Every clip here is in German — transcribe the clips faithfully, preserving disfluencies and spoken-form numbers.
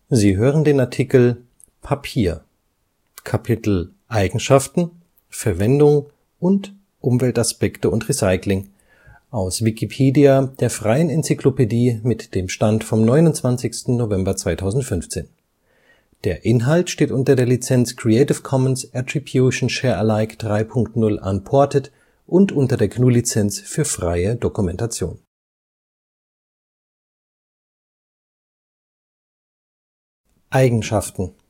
Sie hören den Artikel Papier, Kapitel Eigenschaften, Verwendung und Umweltaspekte und Recycling, aus Wikipedia, der freien Enzyklopädie. Mit dem Stand vom Der Inhalt steht unter der Lizenz Creative Commons Attribution Share Alike drei Punkt null Unported und unter der G N U Lizenz für freie Dokumentation. Eigenschaften.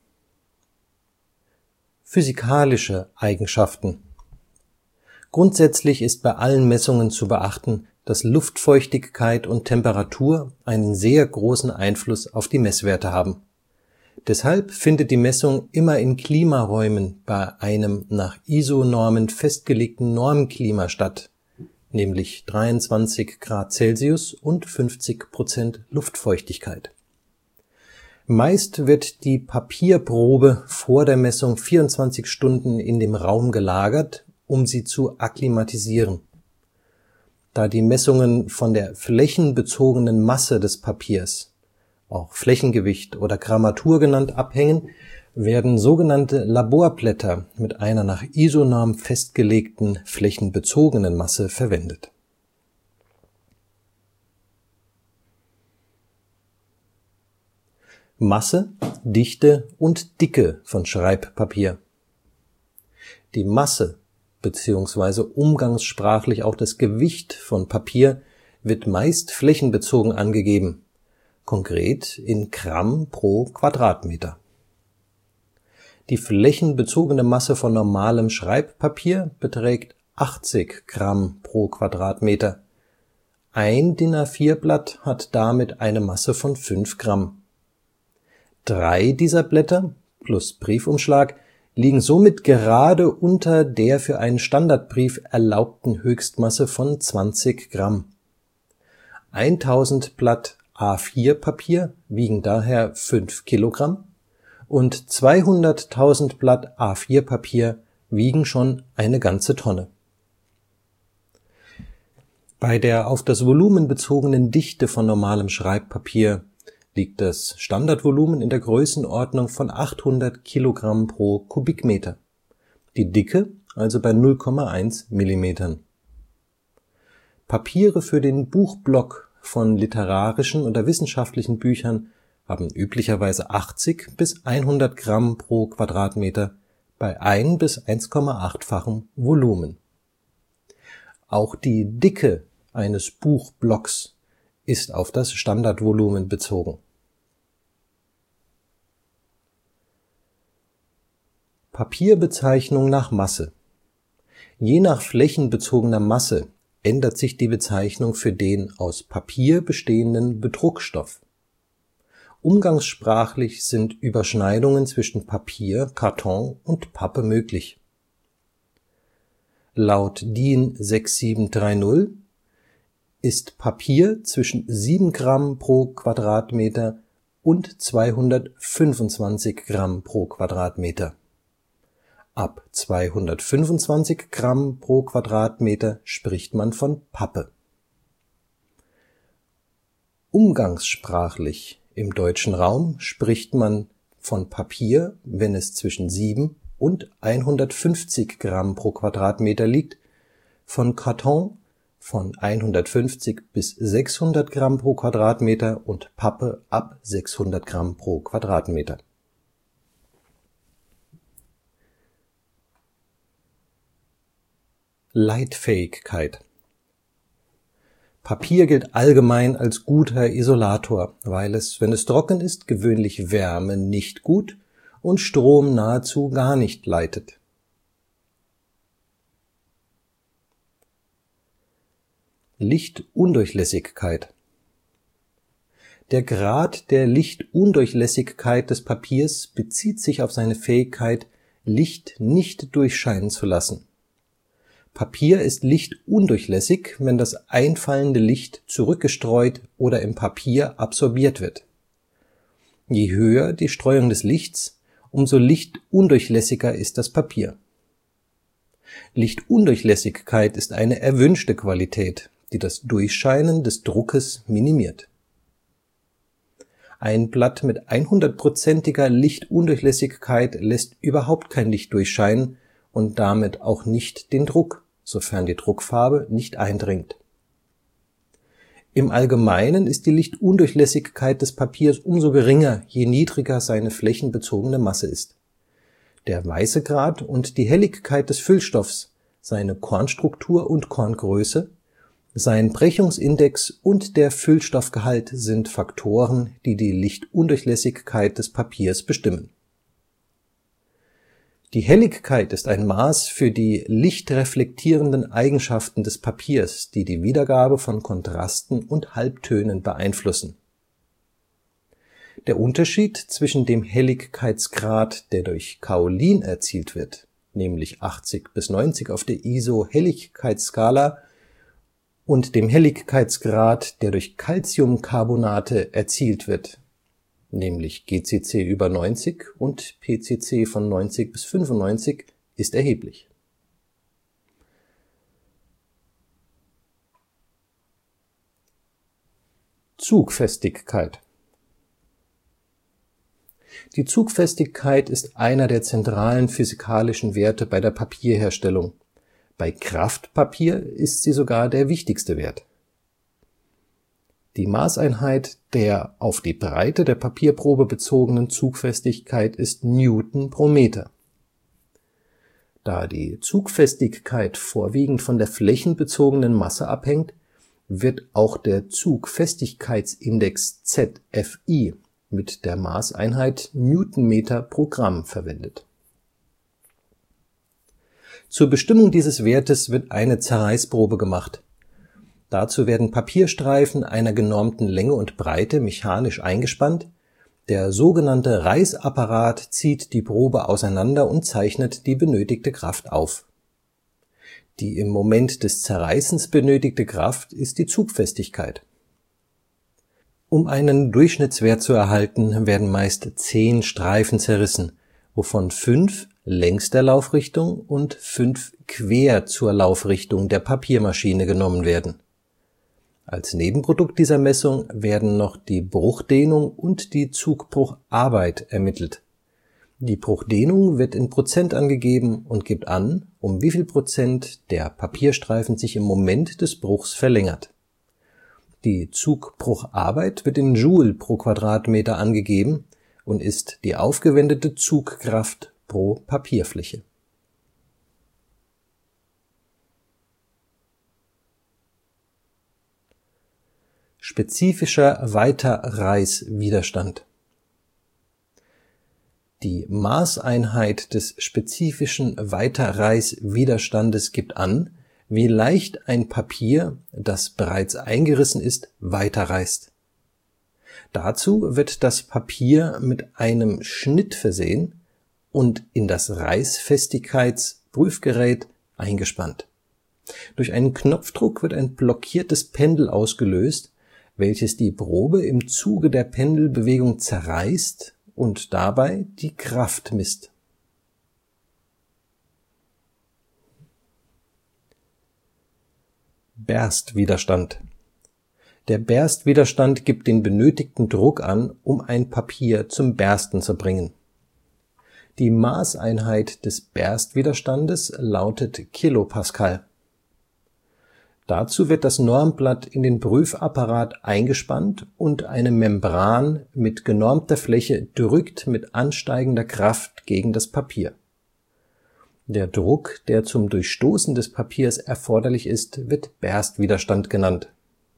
Physikalische Eigenschaften. Grundsätzlich ist bei allen Messungen zu beachten, dass Luftfeuchtigkeit und Temperatur einen sehr großen Einfluss auf die Messwerte haben. Deshalb findet die Messung immer in Klimaräumen bei einem nach I S O-Normen festgelegten Normklima statt, nämlich dreiundzwanzig Grad Celsius und fünfzig Prozent Luftfeuchtigkeit. Meist wird die Papierprobe vor der Messung vierundzwanzig Stunden in dem Raum gelagert, um sie zu akklimatisieren. Da die Messungen von der flächenbezogenen Masse des Papiers, auch Flächengewicht oder Grammatur genannt, abhängen, werden sogenannte Laborblätter mit einer nach I S O-Norm festgelegten flächenbezogenen Masse verwendet. Masse, Dichte und Dicke von Schreibpapier. Die Masse beziehungsweise umgangssprachlich auch das Gewicht von Papier wird meist flächenbezogen angegeben, konkret in Gramm pro Quadratmeter. Die flächenbezogene Masse von normalem Schreibpapier beträgt achtzig Gramm pro Quadratmeter. Ein D I N A vier Blatt hat damit eine Masse von fünf Gramm. Drei dieser Blätter plus Briefumschlag liegen somit gerade unter der für einen Standardbrief erlaubten Höchstmasse von zwanzig Gramm. tausend Blatt A vier Papier wiegen daher fünf Kilogramm und zweihunderttausend Blatt A vier Papier wiegen schon eine ganze Tonne. Bei der auf das Volumen bezogenen Dichte von normalem Schreibpapier liegt das Standardvolumen in der Größenordnung von achthundert Kilogramm pro Kubikmeter, die Dicke also bei null Komma eins Millimetern. Papiere für den Buchblock von literarischen oder wissenschaftlichen Büchern haben üblicherweise achtzig bis hundert Gramm pro Quadratmeter bei ein bis eins Komma acht-fachem Volumen. Auch die Dicke eines Buchblocks ist auf das Standardvolumen bezogen. Papierbezeichnung nach Masse. Je nach flächenbezogener Masse ändert sich die Bezeichnung für den aus Papier bestehenden Bedruckstoff. Umgangssprachlich sind Überschneidungen zwischen Papier, Karton und Pappe möglich. Laut D I N sechs sieben drei null ist Papier zwischen sieben Gramm pro Quadratmeter und zweihundertfünfundzwanzig Gramm pro Quadratmeter. Ab zweihundertfünfundzwanzig Gramm pro Quadratmeter spricht man von Pappe. Umgangssprachlich im deutschen Raum spricht man von Papier, wenn es zwischen sieben und hundertfünfzig Gramm pro Quadratmeter liegt, von Karton von hundertfünfzig bis sechshundert Gramm pro Quadratmeter und Pappe ab sechshundert Gramm pro Quadratmeter. Leitfähigkeit. Papier gilt allgemein als guter Isolator, weil es, wenn es trocken ist, gewöhnlich Wärme nicht gut und Strom nahezu gar nicht leitet. Lichtundurchlässigkeit. Der Grad der Lichtundurchlässigkeit des Papiers bezieht sich auf seine Fähigkeit, Licht nicht durchscheinen zu lassen. Papier ist lichtundurchlässig, wenn das einfallende Licht zurückgestreut oder im Papier absorbiert wird. Je höher die Streuung des Lichts, umso lichtundurchlässiger ist das Papier. Lichtundurchlässigkeit ist eine erwünschte Qualität, die das Durchscheinen des Druckes minimiert. Ein Blatt mit hundertprozentiger Lichtundurchlässigkeit lässt überhaupt kein Licht durchscheinen und damit auch nicht den Druck, sofern die Druckfarbe nicht eindringt. Im Allgemeinen ist die Lichtundurchlässigkeit des Papiers umso geringer, je niedriger seine flächenbezogene Masse ist. Der Weißegrad und die Helligkeit des Füllstoffs, seine Kornstruktur und Korngröße, sein Brechungsindex und der Füllstoffgehalt sind Faktoren, die die Lichtundurchlässigkeit des Papiers bestimmen. Die Helligkeit ist ein Maß für die lichtreflektierenden Eigenschaften des Papiers, die die Wiedergabe von Kontrasten und Halbtönen beeinflussen. Der Unterschied zwischen dem Helligkeitsgrad, der durch Kaolin erzielt wird, nämlich achtzig bis neunzig auf der I S O-Helligkeitsskala, und dem Helligkeitsgrad, der durch Calciumcarbonate erzielt wird, nämlich G C C über neunzig und P C C von neunzig bis fünfundneunzig, ist erheblich. Zugfestigkeit. Die Zugfestigkeit ist einer der zentralen physikalischen Werte bei der Papierherstellung. Bei Kraftpapier ist sie sogar der wichtigste Wert. Die Maßeinheit der auf die Breite der Papierprobe bezogenen Zugfestigkeit ist Newton pro Meter. Da die Zugfestigkeit vorwiegend von der flächenbezogenen Masse abhängt, wird auch der Zugfestigkeitsindex Z F I mit der Maßeinheit Newtonmeter pro Gramm verwendet. Zur Bestimmung dieses Wertes wird eine Zerreißprobe gemacht. Dazu werden Papierstreifen einer genormten Länge und Breite mechanisch eingespannt, der sogenannte Reißapparat zieht die Probe auseinander und zeichnet die benötigte Kraft auf. Die im Moment des Zerreißens benötigte Kraft ist die Zugfestigkeit. Um einen Durchschnittswert zu erhalten, werden meist zehn Streifen zerrissen, wovon fünf längs der Laufrichtung und fünf quer zur Laufrichtung der Papiermaschine genommen werden. Als Nebenprodukt dieser Messung werden noch die Bruchdehnung und die Zugbrucharbeit ermittelt. Die Bruchdehnung wird in Prozent angegeben und gibt an, um wie viel Prozent der Papierstreifen sich im Moment des Bruchs verlängert. Die Zugbrucharbeit wird in Joule pro Quadratmeter angegeben und ist die aufgewendete Zugkraft pro Papierfläche. Spezifischer Weiterreißwiderstand. Die Maßeinheit des spezifischen Weiterreißwiderstandes gibt an, wie leicht ein Papier, das bereits eingerissen ist, weiterreißt. Dazu wird das Papier mit einem Schnitt versehen und in das Reißfestigkeitsprüfgerät eingespannt. Durch einen Knopfdruck wird ein blockiertes Pendel ausgelöst, welches die Probe im Zuge der Pendelbewegung zerreißt und dabei die Kraft misst. Berstwiderstand. Der Berstwiderstand gibt den benötigten Druck an, um ein Papier zum Bersten zu bringen. Die Maßeinheit des Berstwiderstandes lautet Kilopascal. Dazu wird das Normblatt in den Prüfapparat eingespannt und eine Membran mit genormter Fläche drückt mit ansteigender Kraft gegen das Papier. Der Druck, der zum Durchstoßen des Papiers erforderlich ist, wird Berstwiderstand genannt.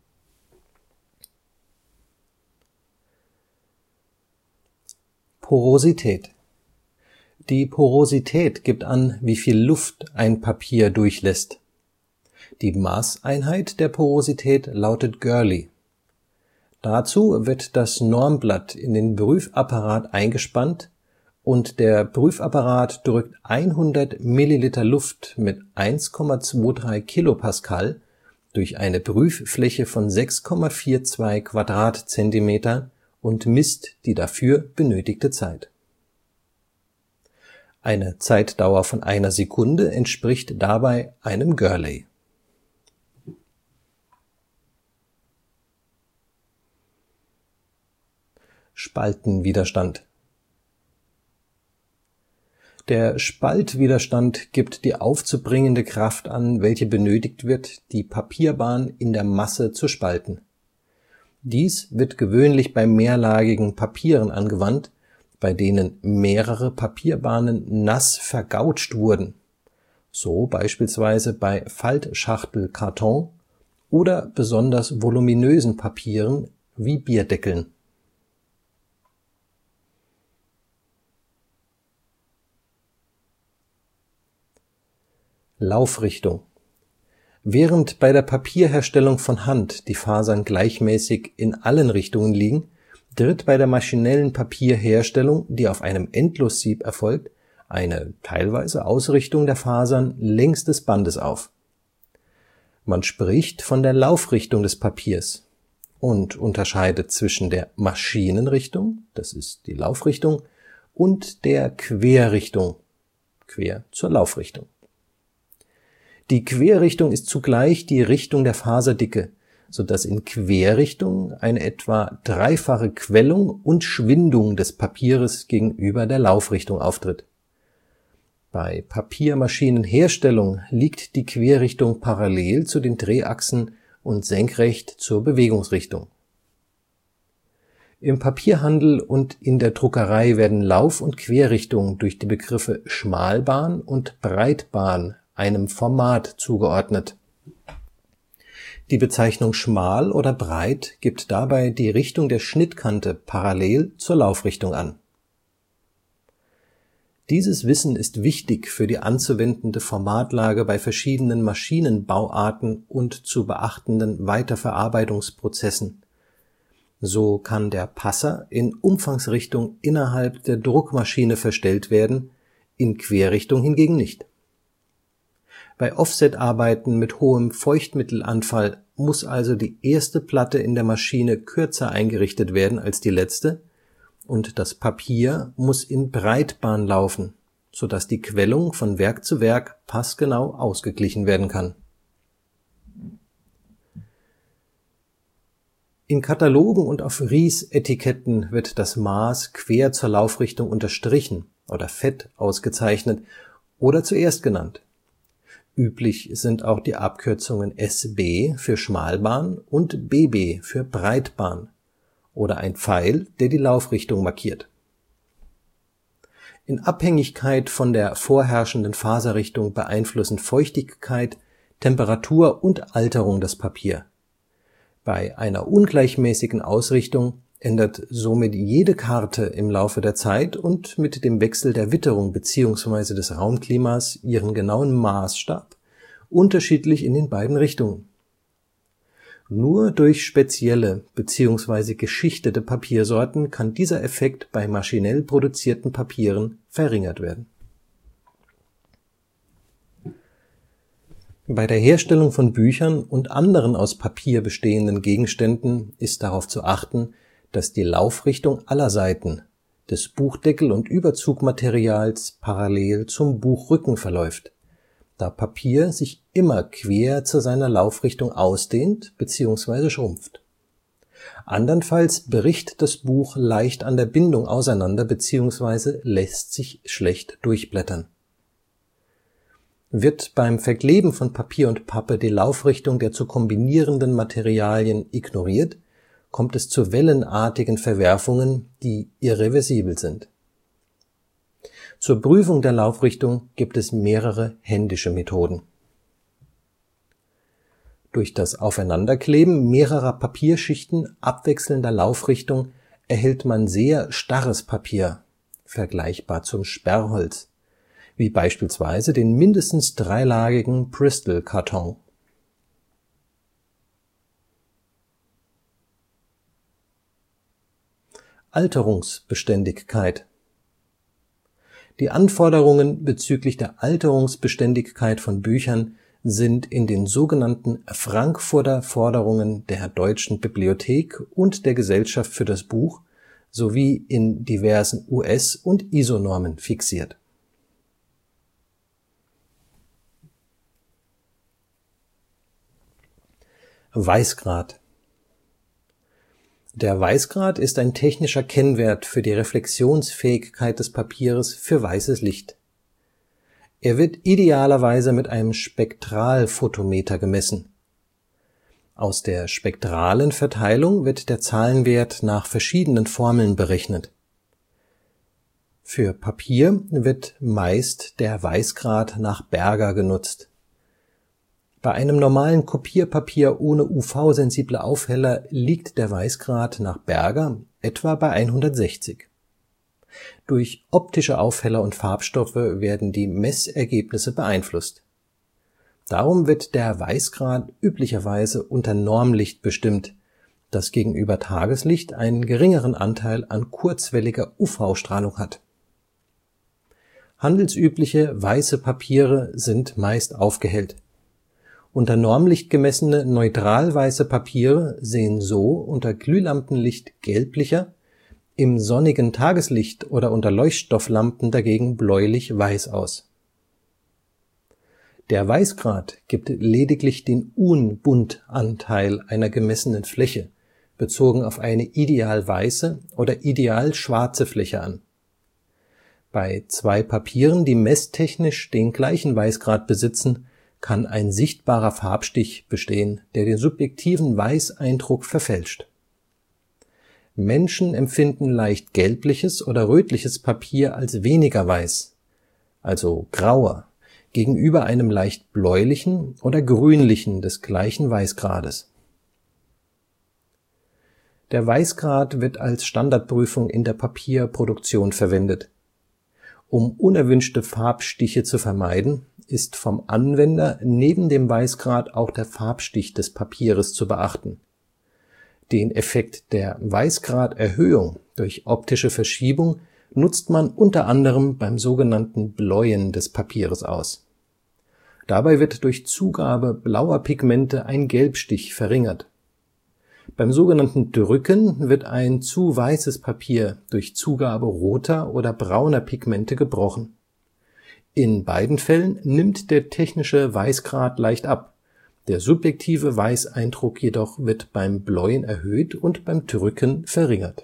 Porosität. Die Porosität gibt an, wie viel Luft ein Papier durchlässt. Die Maßeinheit der Porosität lautet Girley. Dazu wird das Normblatt in den Prüfapparat eingespannt und der Prüfapparat drückt hundert Milliliter Luft mit eins Komma dreiundzwanzig Kilopascal durch eine Prüffläche von sechs Komma zweiundvierzig Quadratzentimeter und misst die dafür benötigte Zeit. Eine Zeitdauer von einer Sekunde entspricht dabei einem Girley. Spaltenwiderstand. Der Spaltwiderstand gibt die aufzubringende Kraft an, welche benötigt wird, die Papierbahn in der Masse zu spalten. Dies wird gewöhnlich bei mehrlagigen Papieren angewandt, bei denen mehrere Papierbahnen nass vergautscht wurden, so beispielsweise bei Faltschachtelkarton oder besonders voluminösen Papieren wie Bierdeckeln. Laufrichtung. Während bei der Papierherstellung von Hand die Fasern gleichmäßig in allen Richtungen liegen, tritt bei der maschinellen Papierherstellung, die auf einem Endlossieb erfolgt, eine teilweise Ausrichtung der Fasern längs des Bandes auf. Man spricht von der Laufrichtung des Papiers und unterscheidet zwischen der Maschinenrichtung, das ist die Laufrichtung, und der Querrichtung, quer zur Laufrichtung. Die Querrichtung ist zugleich die Richtung der Faserdicke, so dass in Querrichtung eine etwa dreifache Quellung und Schwindung des Papieres gegenüber der Laufrichtung auftritt. Bei Papiermaschinenherstellung liegt die Querrichtung parallel zu den Drehachsen und senkrecht zur Bewegungsrichtung. Im Papierhandel und in der Druckerei werden Lauf - und Querrichtung durch die Begriffe Schmalbahn und Breitbahn einem Format zugeordnet. Die Bezeichnung schmal oder breit gibt dabei die Richtung der Schnittkante parallel zur Laufrichtung an. Dieses Wissen ist wichtig für die anzuwendende Formatlage bei verschiedenen Maschinenbauarten und zu beachtenden Weiterverarbeitungsprozessen. So kann der Passer in Umfangsrichtung innerhalb der Druckmaschine verstellt werden, in Querrichtung hingegen nicht. Bei Offsetarbeiten mit hohem Feuchtmittelanfall muss also die erste Platte in der Maschine kürzer eingerichtet werden als die letzte und das Papier muss in Breitbahn laufen, so dass die Quellung von Werk zu Werk passgenau ausgeglichen werden kann. In Katalogen und auf Ries-Etiketten wird das Maß quer zur Laufrichtung unterstrichen oder fett ausgezeichnet oder zuerst genannt. Üblich sind auch die Abkürzungen S B für Schmalbahn und B B für Breitbahn oder ein Pfeil, der die Laufrichtung markiert. In Abhängigkeit von der vorherrschenden Faserrichtung beeinflussen Feuchtigkeit, Temperatur und Alterung das Papier. Bei einer ungleichmäßigen Ausrichtung ändert somit jede Karte im Laufe der Zeit und mit dem Wechsel der Witterung bzw. des Raumklimas ihren genauen Maßstab unterschiedlich in den beiden Richtungen. Nur durch spezielle bzw. geschichtete Papiersorten kann dieser Effekt bei maschinell produzierten Papieren verringert werden. Bei der Herstellung von Büchern und anderen aus Papier bestehenden Gegenständen ist darauf zu achten, dass die Laufrichtung aller Seiten des Buchdeckel - und Überzugmaterials parallel zum Buchrücken verläuft, da Papier sich immer quer zu seiner Laufrichtung ausdehnt bzw. schrumpft. Andernfalls bricht das Buch leicht an der Bindung auseinander bzw. lässt sich schlecht durchblättern. Wird beim Verkleben von Papier und Pappe die Laufrichtung der zu kombinierenden Materialien ignoriert, kommt es zu wellenartigen Verwerfungen, die irreversibel sind. Zur Prüfung der Laufrichtung gibt es mehrere händische Methoden. Durch das Aufeinanderkleben mehrerer Papierschichten abwechselnder Laufrichtung erhält man sehr starres Papier, vergleichbar zum Sperrholz, wie beispielsweise den mindestens dreilagigen Bristol-Karton. Alterungsbeständigkeit. Die Anforderungen bezüglich der Alterungsbeständigkeit von Büchern sind in den sogenannten Frankfurter Forderungen der Deutschen Bibliothek und der Gesellschaft für das Buch sowie in diversen U S- und I S O-Normen fixiert. Weißgrad. Der Weißgrad ist ein technischer Kennwert für die Reflexionsfähigkeit des Papieres für weißes Licht. Er wird idealerweise mit einem Spektralphotometer gemessen. Aus der spektralen Verteilung wird der Zahlenwert nach verschiedenen Formeln berechnet. Für Papier wird meist der Weißgrad nach Berger genutzt. Bei einem normalen Kopierpapier ohne U V-sensible Aufheller liegt der Weißgrad nach Berger etwa bei hundertsechzig. Durch optische Aufheller und Farbstoffe werden die Messergebnisse beeinflusst. Darum wird der Weißgrad üblicherweise unter Normlicht bestimmt, das gegenüber Tageslicht einen geringeren Anteil an kurzwelliger U V-Strahlung hat. Handelsübliche weiße Papiere sind meist aufgehellt. Unter Normlicht gemessene neutral weiße Papiere sehen so unter Glühlampenlicht gelblicher, im sonnigen Tageslicht oder unter Leuchtstofflampen dagegen bläulich-weiß aus. Der Weißgrad gibt lediglich den Unbuntanteil einer gemessenen Fläche, bezogen auf eine ideal weiße oder ideal schwarze Fläche an. Bei zwei Papieren, die messtechnisch den gleichen Weißgrad besitzen, kann ein sichtbarer Farbstich bestehen, der den subjektiven Weißeindruck verfälscht. Menschen empfinden leicht gelbliches oder rötliches Papier als weniger weiß, also grauer, gegenüber einem leicht bläulichen oder grünlichen des gleichen Weißgrades. Der Weißgrad wird als Standardprüfung in der Papierproduktion verwendet. Um unerwünschte Farbstiche zu vermeiden, ist vom Anwender neben dem Weißgrad auch der Farbstich des Papieres zu beachten. Den Effekt der Weißgraderhöhung durch optische Verschiebung nutzt man unter anderem beim sogenannten Bläuen des Papieres aus. Dabei wird durch Zugabe blauer Pigmente ein Gelbstich verringert. Beim sogenannten Drücken wird ein zu weißes Papier durch Zugabe roter oder brauner Pigmente gebrochen. In beiden Fällen nimmt der technische Weißgrad leicht ab, der subjektive Weißeindruck jedoch wird beim Bläuen erhöht und beim Drücken verringert.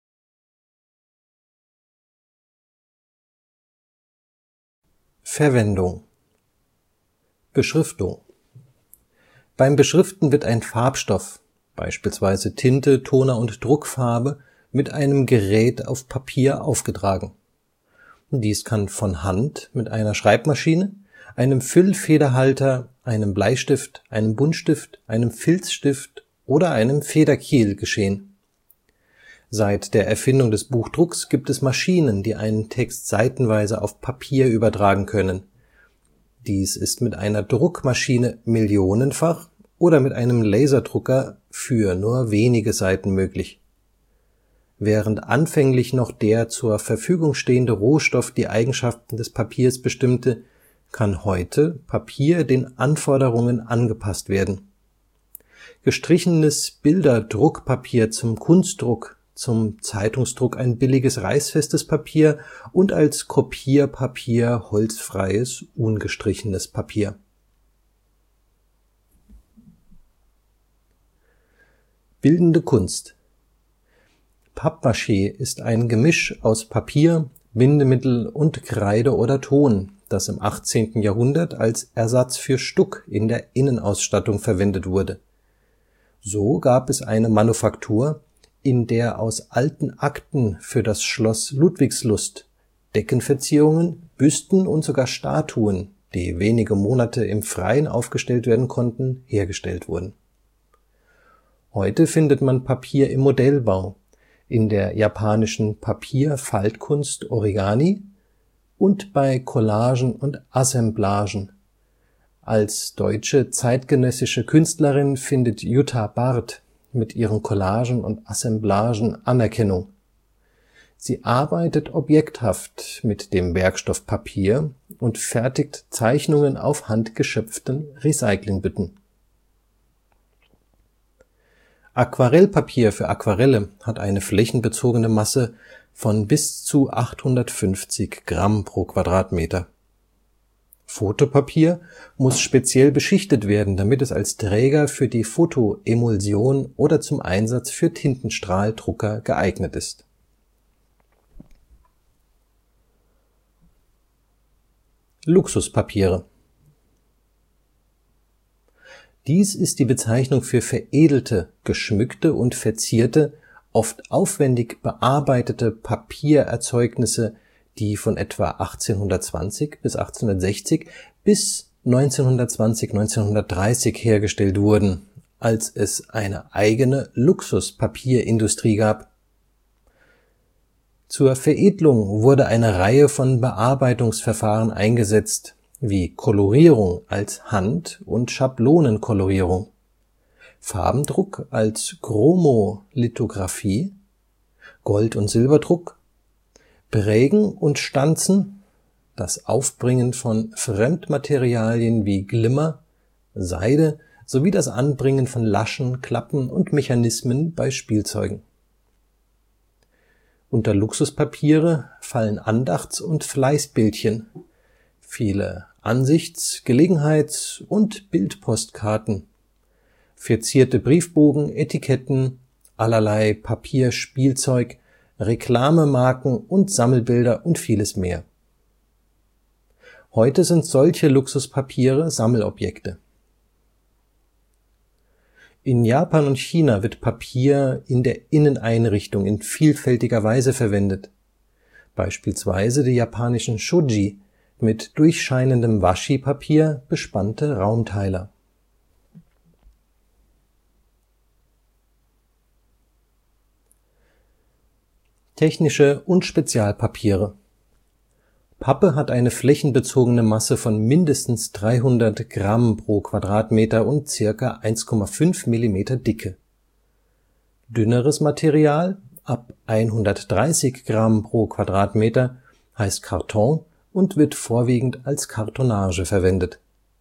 Verwendung: Beschriftung: Beim Beschriften wird ein Farbstoff, beispielsweise Tinte, Toner und Druckfarbe, mit einem Gerät auf Papier aufgetragen. Dies kann von Hand mit einer Schreibmaschine, einem Füllfederhalter, einem Bleistift, einem Buntstift, einem Filzstift oder einem Federkiel geschehen. Seit der Erfindung des Buchdrucks gibt es Maschinen, die einen Text seitenweise auf Papier übertragen können. Dies ist mit einer Druckmaschine millionenfach oder mit einem Laserdrucker für nur wenige Seiten möglich. Während anfänglich noch der zur Verfügung stehende Rohstoff die Eigenschaften des Papiers bestimmte, kann heute Papier den Anforderungen angepasst werden. Gestrichenes Bilderdruckpapier zum Kunstdruck, zum Zeitungsdruck ein billiges reißfestes Papier und als Kopierpapier holzfreies, ungestrichenes Papier. Bildende Kunst: Pappmaché ist ein Gemisch aus Papier, Bindemittel und Kreide oder Ton, das im achtzehnten Jahrhundert als Ersatz für Stuck in der Innenausstattung verwendet wurde. So gab es eine Manufaktur, in der aus alten Akten für das Schloss Ludwigslust Deckenverzierungen, Büsten und sogar Statuen, die wenige Monate im Freien aufgestellt werden konnten, hergestellt wurden. Heute findet man Papier im Modellbau, in der japanischen Papierfaltkunst Origami und bei Collagen und Assemblagen. Als deutsche zeitgenössische Künstlerin findet Jutta Barth mit ihren Collagen und Assemblagen Anerkennung. Sie arbeitet objekthaft mit dem Werkstoff Papier und fertigt Zeichnungen auf handgeschöpften Recyclingbütten. Aquarellpapier für Aquarelle hat eine flächenbezogene Masse von bis zu achthundertfünfzig Gramm pro Quadratmeter. Fotopapier muss speziell beschichtet werden, damit es als Träger für die Fotoemulsion oder zum Einsatz für Tintenstrahldrucker geeignet ist. Luxuspapiere. Dies ist die Bezeichnung für veredelte, geschmückte und verzierte, oft aufwendig bearbeitete Papiererzeugnisse, die von etwa achtzehnhundertzwanzig bis achtzehnhundertsechzig bis neunzehnhundertzwanzig, neunzehnhundertdreißig hergestellt wurden, als es eine eigene Luxuspapierindustrie gab. Zur Veredelung wurde eine Reihe von Bearbeitungsverfahren eingesetzt, wie Kolorierung als Hand- und Schablonenkolorierung, Farbendruck als Chromolithografie, Gold- und Silberdruck, Prägen und Stanzen, das Aufbringen von Fremdmaterialien wie Glimmer, Seide sowie das Anbringen von Laschen, Klappen und Mechanismen bei Spielzeugen. Unter Luxuspapiere fallen Andachts - und Fleißbildchen, viele Ansichts -, Gelegenheits - und Bildpostkarten, verzierte Briefbogen, Etiketten, allerlei Papierspielzeug, Reklamemarken und Sammelbilder und vieles mehr. Heute sind solche Luxuspapiere Sammelobjekte. In Japan und China wird Papier in der Inneneinrichtung in vielfältiger Weise verwendet, beispielsweise die japanischen Shoji mit durchscheinendem Washi-Papier bespannte Raumteiler. Technische und Spezialpapiere. Pappe hat eine flächenbezogene Masse von mindestens dreihundert Gramm pro Quadratmeter und circa eins Komma fünf Millimeter Dicke. Dünneres Material, ab hundertdreißig Gramm pro Quadratmeter, heißt Karton und wird vorwiegend als Kartonage verwendet.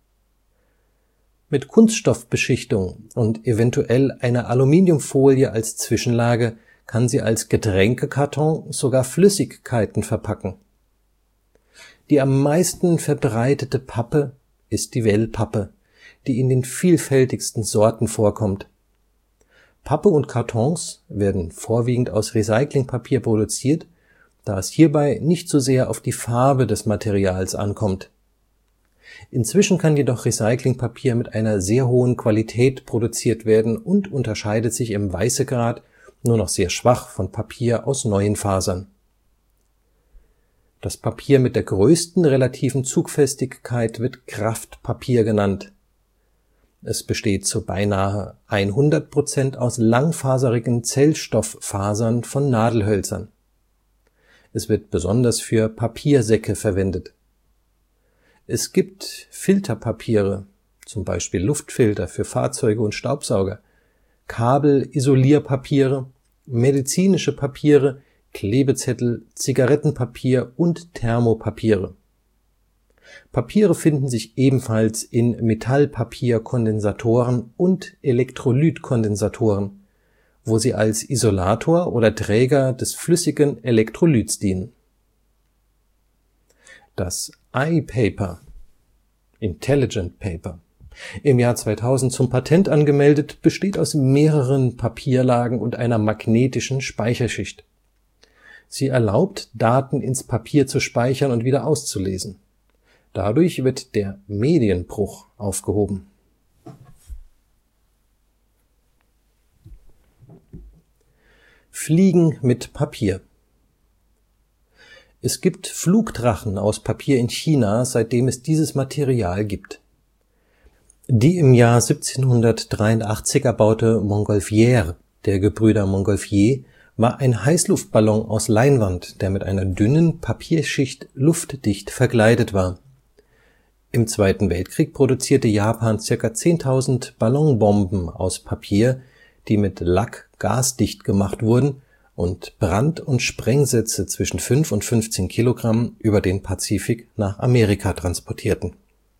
Mit Kunststoffbeschichtung und eventuell einer Aluminiumfolie als Zwischenlage kann sie als Getränkekarton sogar Flüssigkeiten verpacken. Die am meisten verbreitete Pappe ist die Wellpappe, die in den vielfältigsten Sorten vorkommt. Pappe und Kartons werden vorwiegend aus Recyclingpapier produziert, da es hierbei nicht so sehr auf die Farbe des Materials ankommt. Inzwischen kann jedoch Recyclingpapier mit einer sehr hohen Qualität produziert werden und unterscheidet sich im Weißegrad nur noch sehr schwach von Papier aus neuen Fasern. Das Papier mit der größten relativen Zugfestigkeit wird Kraftpapier genannt. Es besteht zu beinahe hundert Prozent aus langfaserigen Zellstofffasern von Nadelhölzern. Es wird besonders für Papiersäcke verwendet. Es gibt Filterpapiere, zum Beispiel Luftfilter für Fahrzeuge und Staubsauger, Kabelisolierpapiere, medizinische Papiere, Klebezettel, Zigarettenpapier und Thermopapiere. Papiere finden sich ebenfalls in Metallpapierkondensatoren und Elektrolytkondensatoren, wo sie als Isolator oder Träger des flüssigen Elektrolyts dienen. Das iPaper (Intelligent Paper), im Jahr zweitausend zum Patent angemeldet, besteht aus mehreren Papierlagen und einer magnetischen Speicherschicht. Sie erlaubt, Daten ins Papier zu speichern und wieder auszulesen. Dadurch wird der Medienbruch aufgehoben. Fliegen mit Papier. Es gibt Flugdrachen aus Papier in China, seitdem es dieses Material gibt. Die im Jahr siebzehnhundertdreiundachtzig erbaute Montgolfière der Gebrüder Montgolfier war ein Heißluftballon aus Leinwand, der mit einer dünnen Papierschicht luftdicht verkleidet war. Im Zweiten Weltkrieg produzierte Japan ca. zehntausend Ballonbomben aus Papier, die mit Lack gasdicht gemacht wurden und Brand- und Sprengsätze zwischen fünf und fünfzehn Kilogramm über den Pazifik nach Amerika transportierten.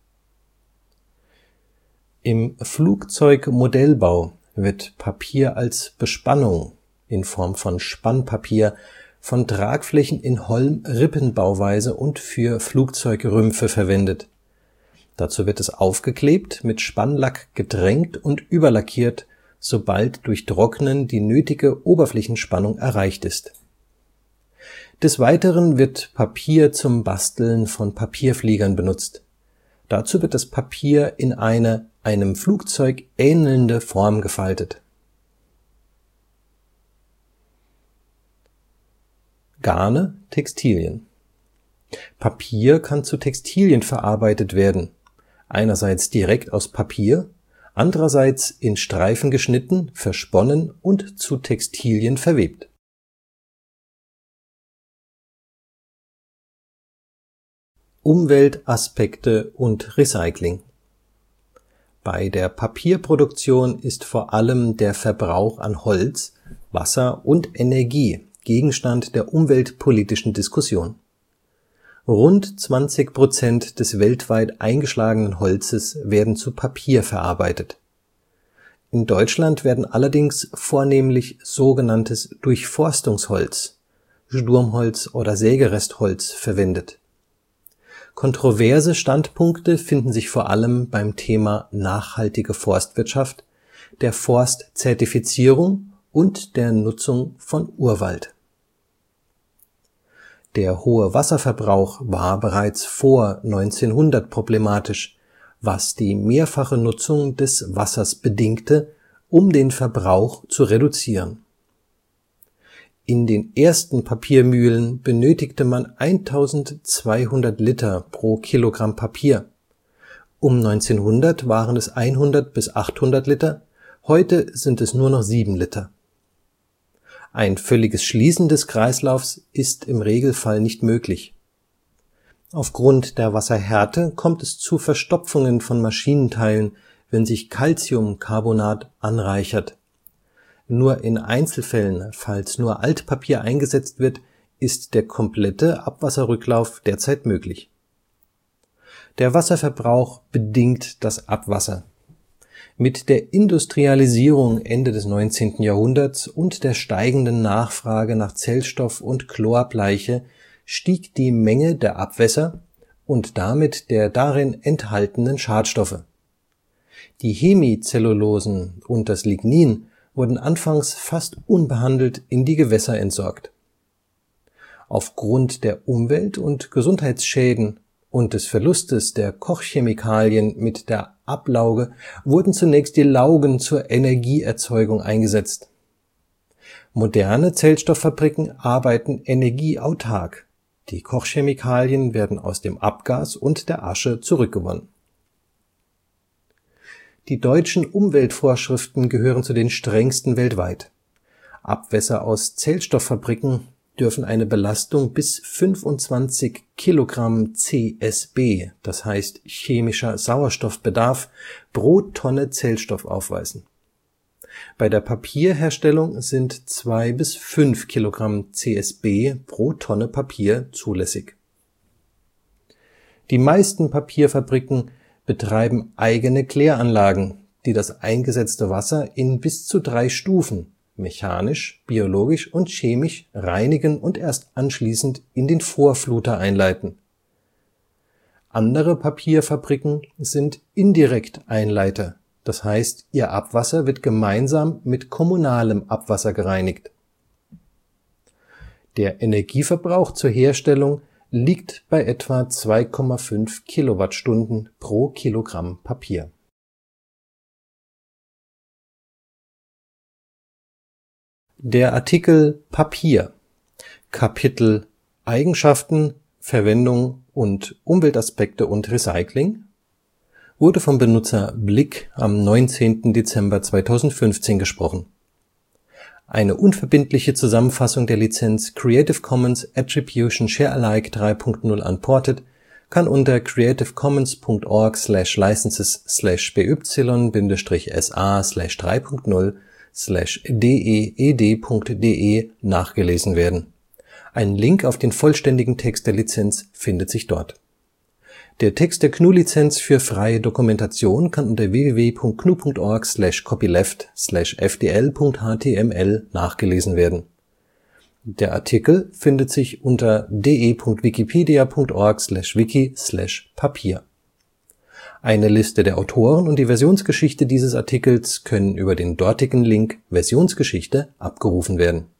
Im Flugzeugmodellbau wird Papier als Bespannung in Form von Spannpapier von Tragflächen in Holm-Rippenbauweise und für Flugzeugrümpfe verwendet, Dazu wird es aufgeklebt, mit Spanlack getränkt und überlackiert, sobald durch Trocknen die nötige Oberflächenspannung erreicht ist. Des Weiteren wird Papier zum Basteln von Papierfliegern benutzt. Dazu wird das Papier in eine einem Flugzeug ähnelnde Form gefaltet. Garne, Textilien. Papier kann zu Textilien verarbeitet werden, einerseits direkt aus Papier, andererseits in Streifen geschnitten, versponnen und zu Textilien verwebt. Umweltaspekte und Recycling. Bei der Papierproduktion ist vor allem der Verbrauch an Holz, Wasser und Energie Gegenstand der umweltpolitischen Diskussion. Rund zwanzig Prozent des weltweit eingeschlagenen Holzes werden zu Papier verarbeitet. In Deutschland werden allerdings vornehmlich sogenanntes Durchforstungsholz, Sturmholz oder Sägerestholz verwendet. Kontroverse Standpunkte finden sich vor allem beim Thema nachhaltige Forstwirtschaft, der Forstzertifizierung und der Nutzung von Urwald. Der hohe Wasserverbrauch war bereits vor neunzehnhundert problematisch, was die mehrfache Nutzung des Wassers bedingte, um den Verbrauch zu reduzieren. In den ersten Papiermühlen benötigte man eintausendzweihundert Liter pro Kilogramm Papier. Um neunzehnhundert waren es hundert bis achthundert Liter, heute sind es nur noch sieben Liter. Ein völliges Schließen des Kreislaufs ist im Regelfall nicht möglich. Aufgrund der Wasserhärte kommt es zu Verstopfungen von Maschinenteilen, wenn sich Calciumcarbonat anreichert. Nur in Einzelfällen, falls nur Altpapier eingesetzt wird, ist der komplette Abwasserrücklauf derzeit möglich. Der Wasserverbrauch bedingt das Abwasser. Mit der Industrialisierung Ende des neunzehnten Jahrhunderts und der steigenden Nachfrage nach Zellstoff und Chlorbleiche stieg die Menge der Abwässer und damit der darin enthaltenen Schadstoffe. Die Hemicellulosen und das Lignin wurden anfangs fast unbehandelt in die Gewässer entsorgt. Aufgrund der Umwelt- und Gesundheitsschäden und des Verlustes der Kochchemikalien mit der Ablauge wurden zunächst die Laugen zur Energieerzeugung eingesetzt. Moderne Zellstofffabriken arbeiten energieautark. Die Kochchemikalien werden aus dem Abgas und der Asche zurückgewonnen. Die deutschen Umweltvorschriften gehören zu den strengsten weltweit. Abwässer aus Zellstofffabriken dürfen eine Belastung bis fünfundzwanzig Kilogramm C S B, das heißt chemischer Sauerstoffbedarf, pro Tonne Zellstoff aufweisen. Bei der Papierherstellung sind zwei bis fünf Kilogramm C S B pro Tonne Papier zulässig. Die meisten Papierfabriken betreiben eigene Kläranlagen, die das eingesetzte Wasser in bis zu drei Stufen mechanisch, biologisch und chemisch reinigen und erst anschließend in den Vorfluter einleiten. Andere Papierfabriken sind Indirekteinleiter, das heißt, ihr Abwasser wird gemeinsam mit kommunalem Abwasser gereinigt. Der Energieverbrauch zur Herstellung liegt bei etwa zwei Komma fünf Kilowattstunden pro Kilogramm Papier. Der Artikel Papier, Kapitel Eigenschaften, Verwendung und Umweltaspekte und Recycling wurde vom Benutzer Blick am neunzehnten Dezember zweitausendfünfzehn gesprochen. Eine unverbindliche Zusammenfassung der Lizenz Creative Commons Attribution Share Alike drei Punkt null Unported kann unter creative commons Punkt org slash licenses slash b y Bindestrich s a slash drei Punkt null slash d e e d Punkt d e nachgelesen werden. Ein Link auf den vollständigen Text der Lizenz findet sich dort. Der Text der G N U-Lizenz für freie Dokumentation kann unter w w w Punkt g n u Punkt org slash copyleft slash f d l Punkt h t m l nachgelesen werden. Der Artikel findet sich unter de Punkt wikipedia Punkt org slash wiki slash Papier. Eine Liste der Autoren und die Versionsgeschichte dieses Artikels können über den dortigen Link Versionsgeschichte abgerufen werden